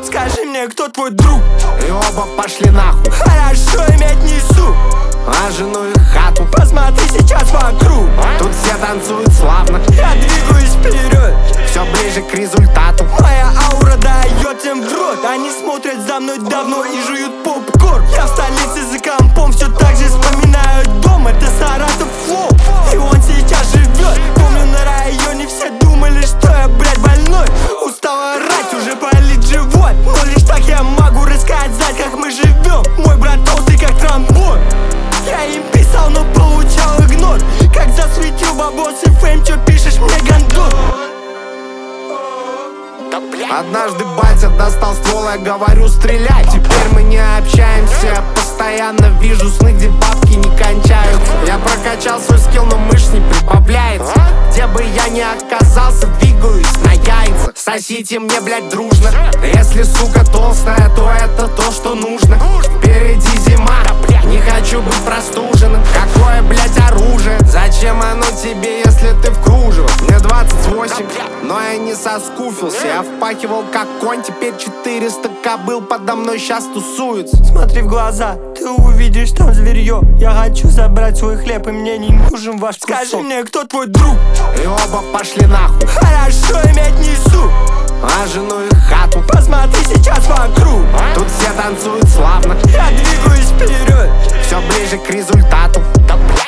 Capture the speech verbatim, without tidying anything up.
Скажи мне, кто твой друг? И оба пошли нахуй. Хорошо иметь несу, а жену и хату. Посмотри сейчас вокруг. Тут все танцуют славно. Я двигаюсь вперед, все ближе к результату. Моя аура дает им в рот. Они смотрят за мной давно и жуют попкорн. Я в столице за компом, все так же вспоминаю дом. Это Саратов флоу, и он сейчас живет. Помню, на районе все думали, что я, блядь, больной. Устал орать, уже болит живот, но лишь так я могу рассказать, как мы живем. Мой брат толстый, как тромбон. Я им писал, но получал игнор. Как засветил бабос и фейм, чё пишешь мне, гандон? Однажды батя достал ствол, я говорю стрелять. Теперь мы не общаемся, я постоянно вижу сны, где бабки не кончаются. Я прокачал свой скилл, но мышц не прибавляется. Где бы я ни оказался, двигаюсь на яйца. Сосите мне, блядь, дружно. Если сука толстая, то это то, что нужно. Впереди зима, не хочу быть простуженным. Какое, блядь, оружие? Зачем оно тебе, если ты в кружево? Мне двадцать восемь, но я не соскуфился. Я впахивал как конь, теперь четыреста кобыл подо мной сейчас тусуются. Смотри в глаза, ты увидишь там зверье. Я хочу забрать свой хлеб, и мне не нужен ваш кусок. Скажи мне, кто твой друг? И оба пошли нахуй. Хорошо иметь несу, а жену и хату. Посмотри сейчас вокруг. Тут все танцуют славно. Я двигаюсь вперед, все ближе к результату.